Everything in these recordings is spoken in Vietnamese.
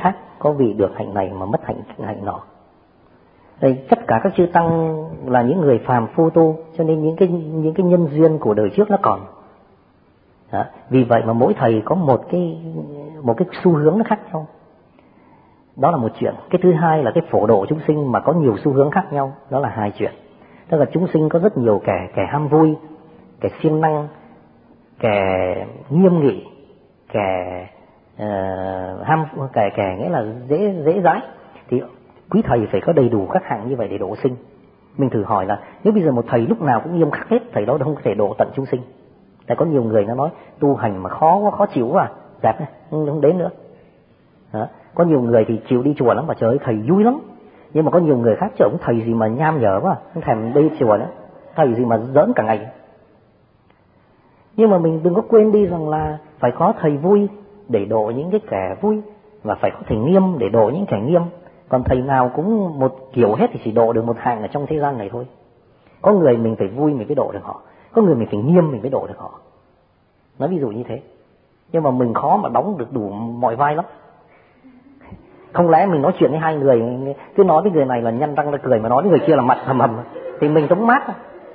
khác, có vị được hạnh này mà mất hạnh nọ. Đây, tất cả các chư tăng là những người phàm phu tu, cho nên những cái nhân duyên của đời trước nó còn. Đó. Vì vậy mà mỗi thầy có một cái xu hướng nó khác nhau. Đó là một chuyện. Cái thứ hai là cái phổ độ chúng sinh mà có nhiều xu hướng khác nhau, đó là hai chuyện. Tức là chúng sinh có rất nhiều kẻ ham vui, kẻ siêng năng, kẻ nghiêm nghị, kẻ nghĩa là dễ dãi. Thì quý thầy phải có đầy đủ các hạng như vậy để độ sinh. Mình thử hỏi là nếu bây giờ một thầy lúc nào cũng nghiêm khắc hết, thầy đó không có thể độ tận chúng sinh. Tại có nhiều người nó nói tu hành mà khó chịu quá, dẹp không đến nữa. Đó. Có nhiều người thì chịu đi chùa lắm, và trời ơi thầy vui lắm. Nhưng mà có nhiều người khác trời ơi thầy gì mà nham nhở quá, không thèm đi chùa nữa, thầy gì mà giỡn cả ngày. Nhưng mà mình đừng có quên đi rằng là phải có thầy vui để độ những cái kẻ vui, và phải có thầy nghiêm để độ những kẻ nghiêm. Còn thầy nào cũng một kiểu hết thì chỉ độ được một hạng ở trong thế gian này thôi. Có người mình phải vui mình mới độ được họ, có người mình phải nghiêm mình mới độ được họ. Nói ví dụ như thế. Nhưng mà mình khó mà đóng được đủ mọi vai lắm. Không lẽ mình nói chuyện với hai người, cứ nói với người này là nhăn răng ra cười, mà nói với người kia là mặt hầm hầm, thì mình sống mát.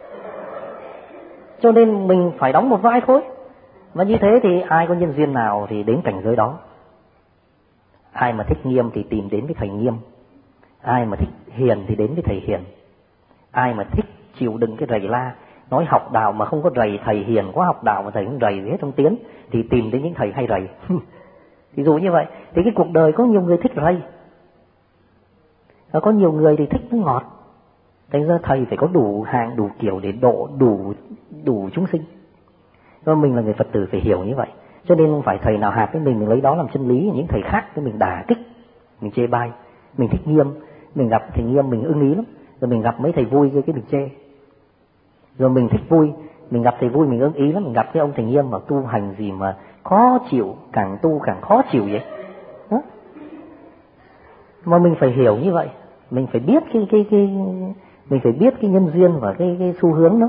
Cho nên mình phải đóng một vai thôi. Và như thế thì ai có nhân duyên nào thì đến cảnh giới đó. Ai mà thích nghiêm thì tìm đến với thầy nghiêm, ai mà thích hiền thì đến với thầy hiền. Ai mà thích chịu đựng cái rầy la, nói học đạo mà không có rầy, thầy hiền quá học đạo mà thầy không rầy gì hết trong tiến, thì tìm đến những thầy hay rầy. Ví dụ như vậy, thì cái cuộc đời có nhiều người thích rầy, và có nhiều người thì thích nó ngọt. Thành ra thầy phải có đủ hạng, đủ kiểu để độ đủ chúng sinh. Và mình là người Phật tử phải hiểu như vậy. Cho nên không phải thầy nào hạt với mình lấy đó làm chân lý, những thầy khác với mình đả kích, mình chê bai. Mình thích nghiêm, mình gặp thầy nghiêm mình ưng ý lắm. Rồi mình gặp mấy thầy vui cái mình chê. Rồi mình thích vui, mình gặp thầy vui mình ưng ý lắm. Mình gặp cái ông thầy nghiêm mà tu hành gì mà khó chịu, càng tu càng khó chịu vậy. Đó. Mà mình phải hiểu như vậy, mình phải biết mình phải biết cái nhân duyên và cái xu hướng đó.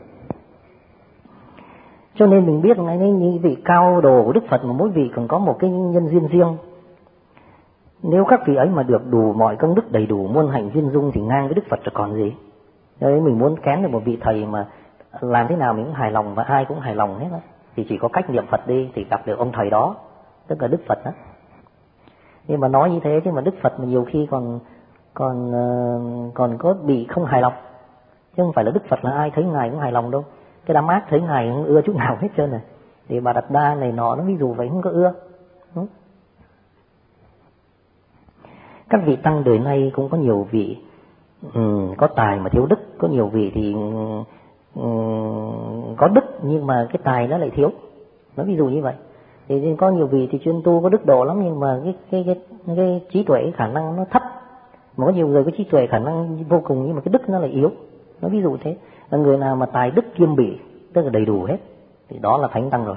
Cho nên mình biết ngay như vị cao đồ của Đức Phật mà mỗi vị còn có một cái nhân duyên riêng. Nếu các vị ấy mà được đủ mọi công đức đầy đủ muôn hạnh duyên dung thì ngang với Đức Phật rồi còn gì. Đấy, mình muốn kén được một vị thầy mà làm thế nào mình cũng hài lòng và ai cũng hài lòng hết đó. Thì chỉ có cách niệm Phật đi thì gặp được ông thầy đó, tức là Đức Phật đó. Nhưng mà nói như thế chứ mà Đức Phật mà nhiều khi còn có bị không hài lòng. Chứ không phải là Đức Phật là ai thấy Ngài cũng hài lòng đâu. Cái Đám Ác thấy Ngài không ưa chút nào hết trơn này. Thì Bà Đạt Đa này nọ nó ví dụ vậy không có ưa. Các vị tăng đời nay cũng có nhiều vị có tài mà thiếu đức, có nhiều vị thì có đức nhưng mà cái tài nó lại thiếu. Nó ví dụ như vậy. Thì có nhiều vị thì chuyên tu có đức độ lắm nhưng mà cái trí tuệ, cái khả năng nó thấp. Mà có nhiều người có trí tuệ khả năng vô cùng nhưng mà cái đức nó lại yếu. Nó ví dụ thế. Là người nào mà tài đức kiêm bỉ, tức là đầy đủ hết, thì đó là thánh tăng rồi.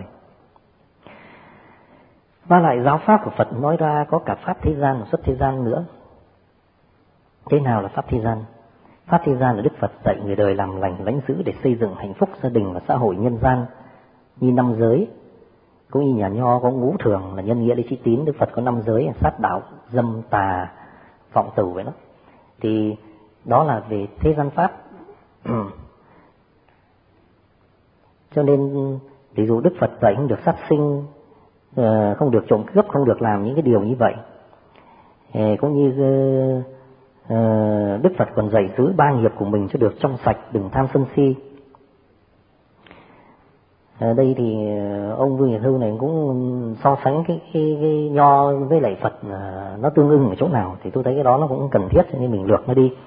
Và lại giáo pháp của Phật nói ra có cả pháp thế gian và xuất thế gian nữa. Thế nào là pháp thế gian? Pháp thế gian là Đức Phật dạy người đời làm lành lãnh dữ để xây dựng hạnh phúc gia đình và xã hội nhân gian, như năm giới, cũng như nhà Nho có ngũ thường là nhân nghĩa, lý, trí, tín. Đức Phật có năm giới: sát đạo, dâm, tà, vọng tử vậy đó. Thì đó là về thế gian pháp. Cho nên ví dụ Đức Phật dạy không được sát sinh, không được trộm cướp, không được làm những cái điều như vậy. Cũng như Đức Phật còn dạy giữ ba nghiệp của mình cho được trong sạch, đừng tham sân si. Đây thì ông Vương Nhật Hưu này cũng so sánh cái Nho với lại Phật nó tương ưng ở chỗ nào, thì tôi thấy cái đó nó cũng cần thiết, cho nên mình lược nó đi.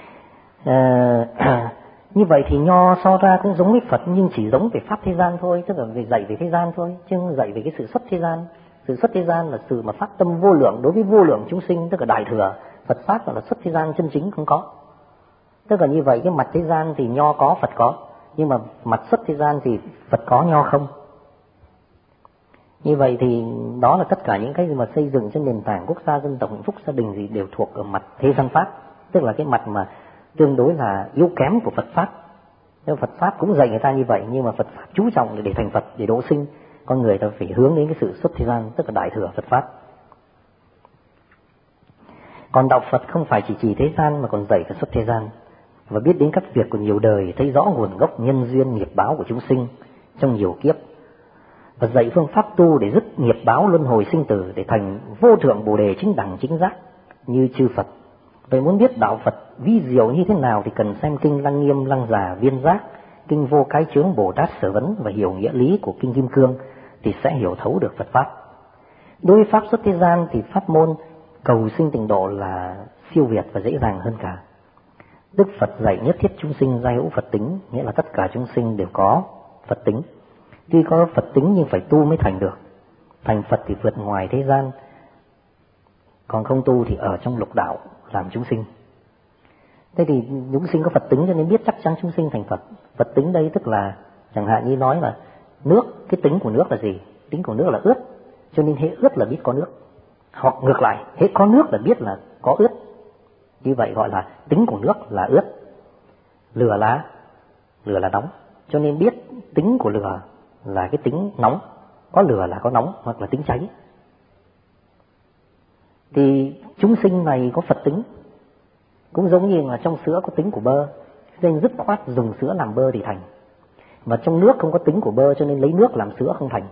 Như vậy thì Nho so ra cũng giống với Phật nhưng chỉ giống về pháp thế gian thôi, tức là về dạy về thế gian thôi, chứ không dạy về cái sự xuất thế gian. Sự xuất thế gian là sự mà phát tâm vô lượng đối với vô lượng chúng sinh, tức là đại thừa. Phật pháp là xuất thế gian chân chính không có. Tức là như vậy, cái mặt thế gian thì Nho có, Phật có, nhưng mà mặt xuất thế gian thì Phật có, Nho không. Như vậy thì đó là tất cả những cái mà xây dựng trên nền tảng quốc gia, dân tộc, hạnh phúc, gia đình gì đều thuộc ở mặt thế gian pháp, tức là cái mặt mà tương đối là yếu kém của Phật pháp. Nhưng Phật pháp cũng dạy người ta như vậy, nhưng mà Phật pháp chú trọng để thành Phật, để độ sinh. Con người ta phải hướng đến cái sự xuất thế gian, tức là đại thừa Phật pháp. Còn đạo Phật không phải chỉ thế gian mà còn dạy cả xuất thế gian, và biết đến các việc của nhiều đời, thấy rõ nguồn gốc nhân duyên nghiệp báo của chúng sinh trong nhiều kiếp, và dạy phương pháp tu để dứt nghiệp báo luân hồi sinh tử, để thành vô thượng bồ đề chính đẳng chính giác như chư Phật. Vậy muốn biết đạo Phật vi diệu như thế nào thì cần xem kinh Lăng Nghiêm, Lăng Già, Viên Giác, kinh Vô Cái Chướng Bồ Tát Sở Vấn và hiểu nghĩa lý của kinh Kim Cương thì sẽ hiểu thấu được Phật pháp. Đối với pháp xuất thế gian thì pháp môn cầu sinh tịnh độ là siêu việt và dễ dàng hơn cả. Đức Phật dạy nhất thiết chúng sinh giai hữu Phật tính, nghĩa là tất cả chúng sinh đều có Phật tính. Tuy có Phật tính nhưng phải tu mới thành được. Thành Phật thì vượt ngoài thế gian, còn không tu thì ở trong lục đạo làm chúng sinh. Thế thì chúng sinh có Phật tính cho nên biết chắc chắn chúng sinh thành Phật. Phật tính đây tức là chẳng hạn như nói là nước, cái tính của nước là gì? Tính của nước là ướt, cho nên hễ ướt là biết có nước. Hoặc ngược lại, hễ có nước là biết là có ướt. Như vậy gọi là tính của nước là ướt. Lửa là nóng, cho nên biết tính của lửa là cái tính nóng. Có lửa là có nóng hoặc là tính cháy. Thì chúng sinh này có Phật tính, cũng giống như là trong sữa có tính của bơ, nên dứt khoát dùng sữa làm bơ thì thành. Và trong nước không có tính của bơ cho nên lấy nước làm sữa không thành.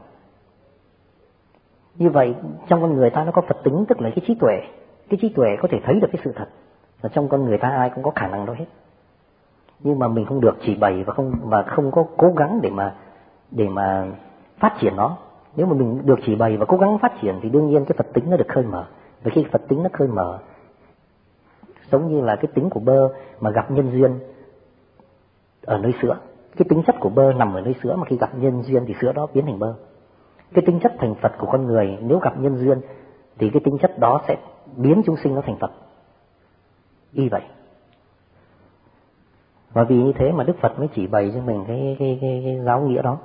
Như vậy trong con người ta nó có Phật tính, tức là cái trí tuệ. Cái trí tuệ có thể thấy được cái sự thật, và trong con người ta ai cũng có khả năng đó hết. Nhưng mà mình không được chỉ bày và không có cố gắng để mà phát triển nó. Nếu mà mình được chỉ bày và cố gắng phát triển thì đương nhiên cái Phật tính nó được khơi mở. Và khi Phật tính nó khơi mở, giống như là cái tính của bơ mà gặp nhân duyên ở nơi sữa. Cái tính chất của bơ nằm ở nơi sữa, mà khi gặp nhân duyên thì sữa đó biến thành bơ. Cái tính chất thành Phật của con người nếu gặp nhân duyên thì cái tính chất đó sẽ biến chúng sinh nó thành Phật. Y vậy. Và vì như thế mà Đức Phật mới chỉ bày cho mình cái giáo nghĩa đó.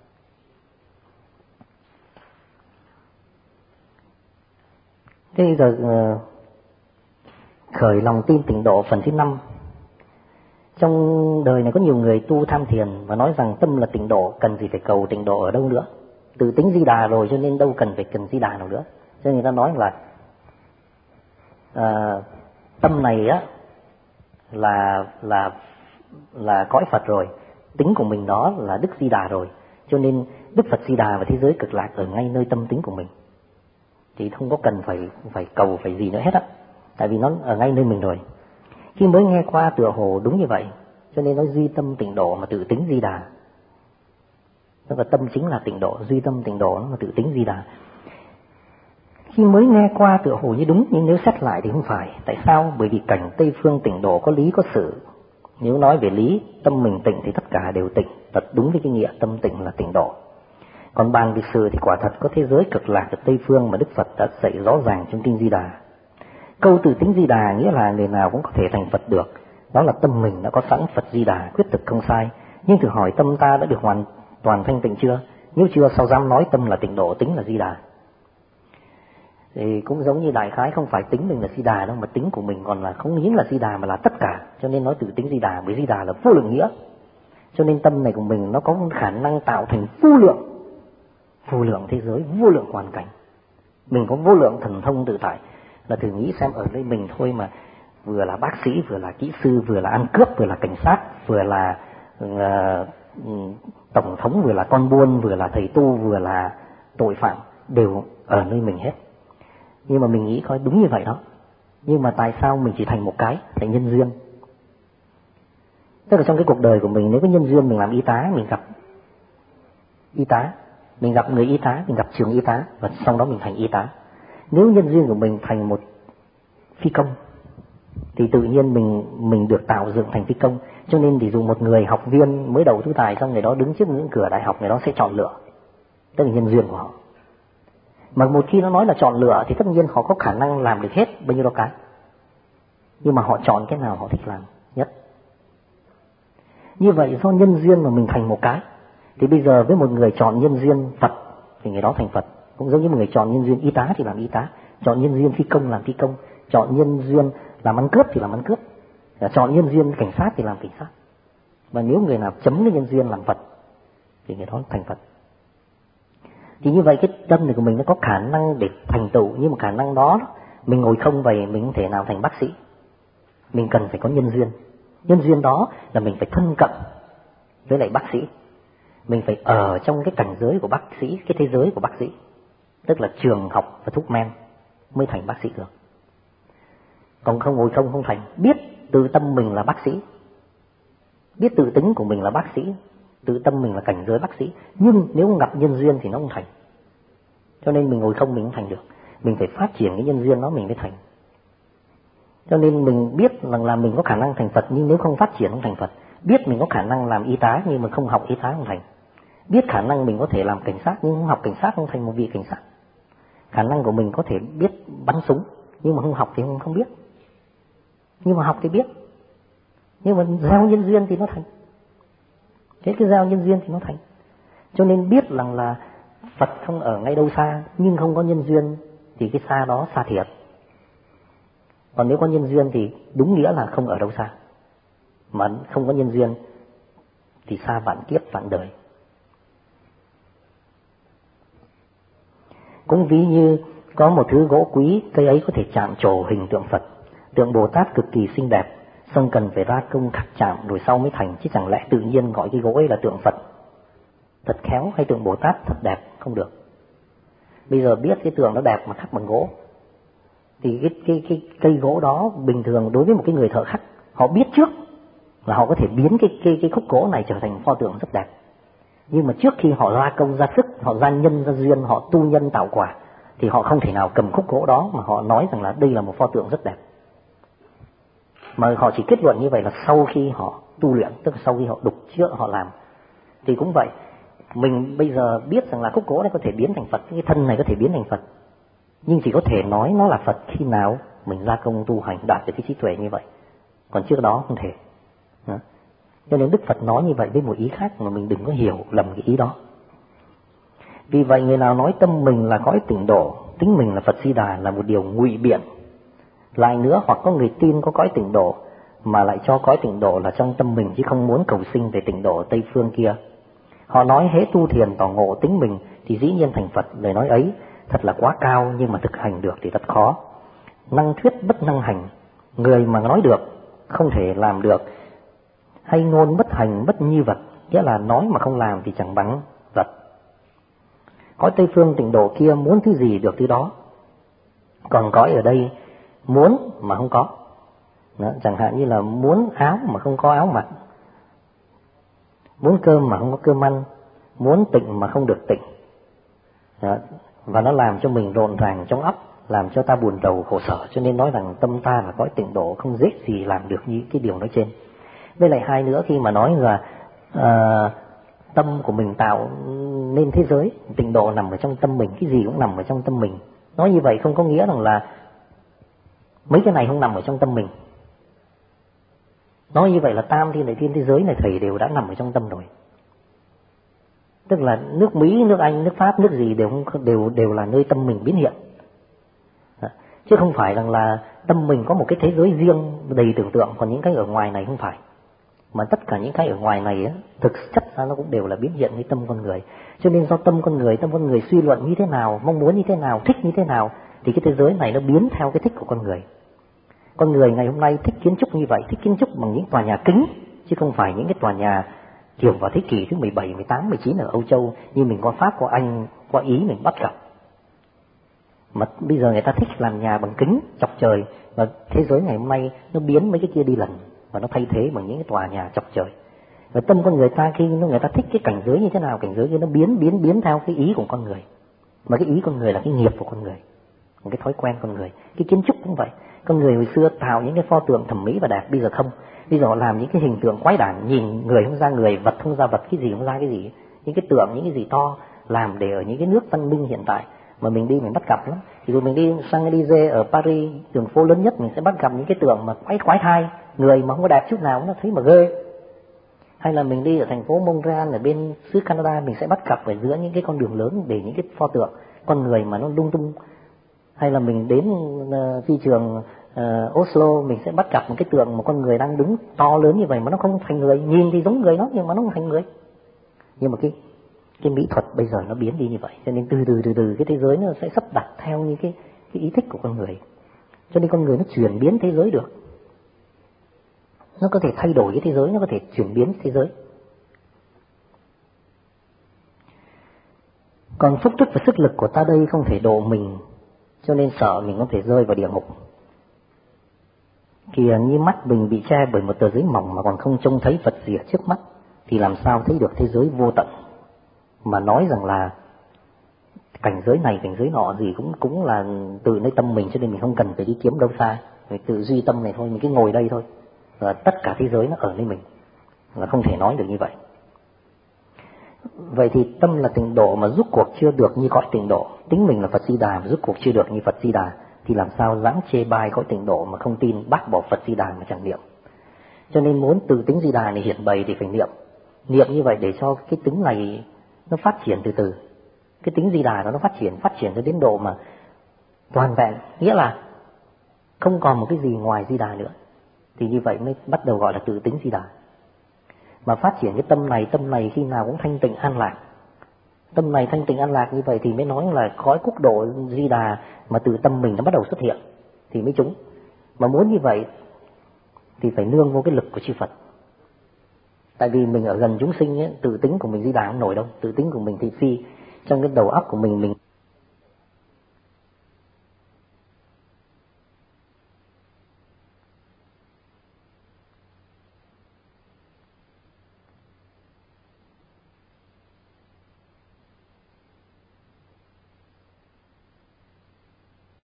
Thế bây giờ khởi lòng tin tịnh độ phần thứ 5. Trong đời này có nhiều người tu tham thiền và nói rằng tâm là tịnh độ, cần gì phải cầu tịnh độ ở đâu nữa. Tự tính Di Đà rồi cho nên đâu cần Di Đà nào nữa. Cho nên người ta nói là tâm này á là cõi Phật rồi, tính của mình đó là Đức Di Đà rồi, cho nên Đức Phật Di Đà và thế giới cực lạc ở ngay nơi tâm tính của mình, thì không có cần phải cầu phải gì nữa hết á, tại vì nó ở ngay nơi mình rồi. Khi mới nghe qua tựa hồ đúng như vậy, cho nên nó duy tâm tịnh độ mà tự tính Di Đà. Tức là tâm chính là tịnh độ, duy tâm tịnh độ mà tự tính Di Đà. Khi mới nghe qua tựa hồ như đúng, nhưng nếu xét lại thì không phải. Tại sao? Bởi vì cảnh Tây Phương tịnh độ có lý có sự. Nếu nói về lý, tâm mình tịnh thì tất cả đều tịnh, thật đúng với cái nghĩa tâm tịnh là tịnh độ. Còn bàn về sự thì quả thật có thế giới cực lạc ở Tây Phương mà Đức Phật đã dạy rõ ràng trong kinh Di Đà. Câu tự tính Di Đà nghĩa là người nào cũng có thể thành Phật được. Đó là tâm mình đã có sẵn Phật Di Đà, quyết thực không sai. Nhưng thử hỏi tâm ta đã được hoàn toàn thanh tịnh chưa? Nếu chưa, sao dám nói tâm là tịnh độ, tính là Di Đà? Thì cũng giống như đại khái không phải tính mình là Di Đà đâu, mà tính của mình còn là không những là Di Đà mà là tất cả. Cho nên nói tự tính Di Đà, bởi Di Đà là vô lượng nghĩa. Cho nên tâm này của mình nó có khả năng tạo thành vô lượng thế giới, vô lượng hoàn cảnh. Mình có vô lượng thần thông tự tại. Là thử nghĩ xem, ở đây mình thôi mà vừa là bác sĩ, vừa là kỹ sư, vừa là ăn cướp, vừa là cảnh sát, vừa là tổng thống, vừa là con buôn, vừa là thầy tu, vừa là tội phạm, đều ở nơi mình hết. Nhưng mà mình nghĩ coi đúng như vậy đó. Nhưng mà tại sao mình chỉ thành một cái, thành nhân duyên? Tức là trong cái cuộc đời của mình, nếu có nhân duyên mình làm y tá, mình gặp y tá, mình gặp người y tá, mình gặp trường y tá, và sau đó mình thành y tá. Nếu nhân duyên của mình thành một phi công thì tự nhiên mình được tạo dựng thành phi công. Cho nên thì dù một người học viên mới đầu tu tài, xong người đó đứng trước những cửa đại học, người đó sẽ chọn lựa, tức là nhân duyên của họ. Mà một khi nó nói là chọn lựa thì tất nhiên họ có khả năng làm được hết bao nhiêu đó cái, nhưng mà họ chọn cái nào họ thích làm nhất. Như vậy do nhân duyên mà mình thành một cái. Thì bây giờ với một người chọn nhân duyên Phật thì người đó thành Phật. Cũng giống như một người chọn nhân duyên y tá thì làm y tá, chọn nhân duyên phi công làm phi công, chọn nhân duyên làm ăn cướp thì làm ăn cướp, chọn nhân duyên cảnh sát thì làm cảnh sát. Và nếu người nào chấm cái nhân duyên làm Phật thì người đó thành Phật. Thì như vậy cái tâm này của mình nó có khả năng để thành tựu, nhưng mà khả năng đó Mình ngồi không vậy mình không thể nào thành bác sĩ. Mình cần phải có nhân duyên. Nhân duyên đó là mình phải thân cận với lại bác sĩ. Mình phải ở trong cái cảnh giới của bác sĩ, cái thế giới của bác sĩ. Tức là trường học và thuốc men mới thành bác sĩ được. Còn không ngồi không thành. Biết tự tâm mình là bác sĩ, biết tự tính của mình là bác sĩ, tự tâm mình là cảnh giới bác sĩ, nhưng nếu không gặp nhân duyên thì nó không thành. Cho nên mình ngồi không mình không thành được. Mình phải phát triển cái nhân duyên đó mình mới thành. Cho nên mình biết rằng là mình có khả năng thành Phật, nhưng nếu không phát triển không thành Phật. Biết mình có khả năng làm y tá nhưng mà không học y tá không thành. Biết khả năng mình có thể làm cảnh sát nhưng không học cảnh sát không thành một vị cảnh sát. Khả năng của mình có thể biết bắn súng nhưng mà không học thì không biết. Nhưng mà học thì biết. Nhưng mà gieo nhân duyên thì nó thành. Thế cái gieo nhân duyên thì nó thành. Cho nên biết rằng là Phật không ở ngay đâu xa, nhưng không có nhân duyên thì cái xa đó xa thiệt. Còn nếu có nhân duyên thì đúng nghĩa là không ở đâu xa. Mà không có nhân duyên thì xa vạn kiếp vạn đời. Cũng ví như có một thứ gỗ quý, cây ấy có thể chạm trổ hình tượng Phật, tượng Bồ Tát cực kỳ xinh đẹp, xong cần phải ra công khắc chạm rồi sau mới thành, chứ chẳng lẽ tự nhiên gọi cái gỗ ấy là tượng Phật thật khéo hay tượng Bồ Tát thật đẹp, không được. Bây giờ biết cái tượng nó đẹp mà khắc bằng gỗ thì cái cây gỗ đó bình thường đối với một cái người thợ khắc, họ biết trước là họ có thể biến cái khúc gỗ này trở thành pho tượng rất đẹp. Nhưng mà trước khi họ ra công ra sức, họ ra nhân ra duyên, họ tu nhân tạo quả thì họ không thể nào cầm khúc gỗ đó mà họ nói rằng là đây là một pho tượng rất đẹp. Mà họ chỉ kết luận như vậy là sau khi họ tu luyện, tức là sau khi họ đục trước họ làm. Thì cũng vậy, mình bây giờ biết rằng là khúc gỗ này có thể biến thành Phật, cái thân này có thể biến thành Phật, nhưng chỉ có thể nói nó là Phật khi nào mình ra công tu hành đạt được cái trí tuệ như vậy. Còn trước đó không thể. Đó. Cho nên Đức Phật nói như vậy với một ý khác mà mình đừng có hiểu lầm cái ý đó. Vì vậy người nào nói tâm mình là cõi tịnh độ, tính mình là Phật Di Đà là một điều ngụy biện. Lại nữa, hoặc có người tin có cõi tịnh độ mà lại cho cõi tịnh độ là trong tâm mình chứ không muốn cầu sinh về tịnh độ Tây phương kia. Họ nói hễ tu thiền tỏ ngộ tính mình thì dĩ nhiên thành Phật. Lời nói ấy thật là quá cao, nhưng mà thực hành được thì rất khó. Năng thuyết bất năng hành, người mà nói được không thể làm được, hay ngôn bất hành bất như vật, nghĩa là nói mà không làm thì chẳng bằng vật. Cõi Tây phương tịnh độ kia muốn thứ gì được thứ đó, còn cõi ở đây muốn mà không có. Đó, chẳng hạn như là muốn áo mà không có áo mặc, muốn cơm mà không có cơm ăn, muốn tịnh mà không được tịnh. Đó, và nó làm cho mình rộn ràng trong óc, làm cho ta buồn rầu khổ sở. Cho nên nói rằng tâm ta là cõi tịnh độ, không dễ gì làm được như cái điều nói trên. Với lại hai nữa, khi mà nói là tâm của mình tạo nên thế giới, tịnh độ nằm ở trong tâm mình, cái gì cũng nằm ở trong tâm mình. Nói như vậy không có nghĩa rằng là mấy cái này không nằm ở trong tâm mình. Nói như vậy là tam thiên đại thiên thế giới này thầy đều đã nằm ở trong tâm rồi. Tức là nước Mỹ, nước Anh, nước Pháp, nước gì đều là nơi tâm mình biến hiện. Chứ không phải rằng là tâm mình có một cái thế giới riêng đầy tưởng tượng, còn những cái ở ngoài này không phải. Mà tất cả những cái ở ngoài này á, thực chất ra nó cũng đều là biến hiện với tâm con người. Cho nên do tâm con người suy luận như thế nào, mong muốn như thế nào, thích như thế nào, thì cái thế giới này nó biến theo cái thích của con người. Con người ngày hôm nay thích kiến trúc như vậy, thích kiến trúc bằng những tòa nhà kính, chứ không phải những cái tòa nhà kiểu vào thế kỷ thứ 17, 18, 19 ở Âu Châu như mình qua Pháp, qua Anh, qua Ý mình bắt gặp. Mà bây giờ người ta thích làm nhà bằng kính chọc trời, và thế giới ngày hôm nay nó biến mấy cái kia đi lần và nó thay thế bằng những cái tòa nhà chọc trời. Và tâm con người ta khi người ta thích cái cảnh giới như thế nào, cảnh giới kia nó biến theo cái ý của con người. Mà cái ý con người là cái nghiệp của con người, một cái thói quen con người. Cái kiến trúc cũng vậy. Con người hồi xưa tạo những cái pho tượng thẩm mỹ và đẹp, bây giờ không. Bây giờ họ làm những cái hình tượng quái đản, nhìn người không ra người, vật không ra vật, cái gì không ra cái gì. Những cái tượng, những cái gì to, làm để ở những cái nước văn minh hiện tại mà mình đi mình bắt gặp lắm. Thì rồi mình đi sang Élysée ở Paris, đường phố lớn nhất, mình sẽ bắt gặp những cái tượng mà quái thai, người mà không có đẹp chút nào, nó thấy mà ghê. Hay là mình đi ở thành phố Montreal ở bên xứ Canada, mình sẽ bắt gặp ở giữa những cái con đường lớn để những cái pho tượng con người mà nó lung tung. Hay là mình đến phi trường Oslo, mình sẽ bắt gặp một cái tượng một con người đang đứng to lớn như vậy mà nó không thành người, nhìn thì giống người nó nhưng mà nó không thành người. Nhưng mà cái mỹ thuật bây giờ nó biến đi như vậy, cho nên từ từ cái thế giới nó sẽ sắp đặt theo như cái ý thích của con người. Cho nên con người nó chuyển biến thế giới được. Nó có thể thay đổi cái thế giới, nó có thể chuyển biến thế giới. Còn phúc đức và sức lực của ta đây không thể độ mình, cho nên sợ mình có thể rơi vào địa ngục. Kìa, như mắt mình bị che bởi một tờ giấy mỏng mà còn không trông thấy vật gì ở trước mắt, thì làm sao thấy được thế giới vô tận. Mà nói rằng là cảnh giới này, cảnh giới nọ gì cũng là từ nơi tâm mình, cho nên mình không cần phải đi kiếm đâu xa. Mình tự duy tâm này thôi, mình cứ ngồi đây thôi. Và tất cả thế giới nó ở nơi mình. Là không thể nói được như vậy. Vậy thì tâm là tịnh độ mà rốt cuộc chưa được như cõi tịnh độ. Tính mình là Phật Di Đà mà rốt cuộc chưa được như Phật Di Đà, thì làm sao dám chê bai cõi tịnh độ mà không tin, bác bỏ Phật Di Đà mà chẳng niệm. Cho nên muốn từ tính Di Đà này hiện bày thì phải niệm. Niệm như vậy để cho cái tính này nó phát triển từ từ. Cái tính Di Đà nó phát triển cho đến độ mà toàn vẹn, nghĩa là không còn một cái gì ngoài Di Đà nữa. Thì như vậy mới bắt đầu gọi là tự tính Di Đà. Mà phát triển cái tâm này khi nào cũng thanh tịnh an lạc. Tâm này thanh tịnh an lạc như vậy thì mới nói là khói quốc độ Di Đà mà từ tâm mình nó bắt đầu xuất hiện thì mới trúng. Mà muốn như vậy thì phải nương vô cái lực của chư Phật. Tại vì mình ở gần chúng sinh ấy, tự tính của mình Di Đà không nổi đâu, tự tính của mình thị phi, trong cái đầu óc của mình